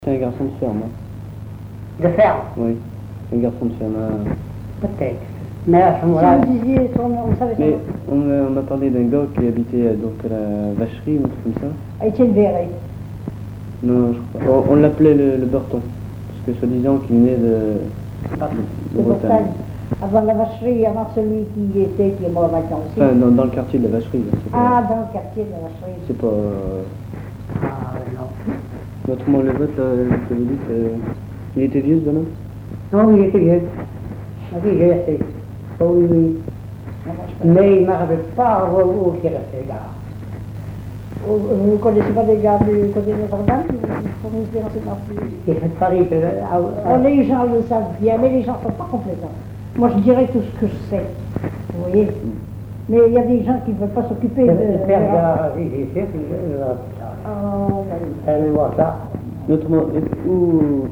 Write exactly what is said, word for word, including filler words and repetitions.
C'est un garçon de ferme. Hein. De ferme? Oui, c'est un garçon de ferme. Hein. Peut-être. Mais à ce moment-là. Si vous disiez son nom, vous savez son Mais nom? on, m'a- on m'a parlé d'un gars qui habitait euh, donc à la vacherie ou un truc comme ça. Ah, Étienne Véret. Non, je crois pas. On, on l'appelait le, le Burton. Parce que soi-disant qu'il venait de, de, De de Bretagne. Bretagne. Avant la vacherie, avant celui qui y était, qui est mort maintenant aussi. Enfin, dans, dans le quartier de la vacherie. là, c'est Ah, pas, dans le quartier de la vacherie. c'est pas. Euh, Ah, non. autrement, le vote, là, que vous dites, euh, il était vieux ce bonhomme? Non, il était vieux. Ah oui, j'ai resté. Oh oui, oui. Mais il ne me rappelle pas où, où il est resté, là. Vous ne connaissez pas des gars du côté de Notre-Dame qui sont venus dans cette partie? Il fait de Paris. que- ah, ah, Oh, les gens le savent bien, mais les gens ne sont pas compétents. Moi, je dirais tout ce que je sais. Vous voyez? Mais il y a des gens qui ne veulent pas s'occuper de. Le père de- de la ici, c'est Oh, ben oui. Elle voir ça. Autrement, où,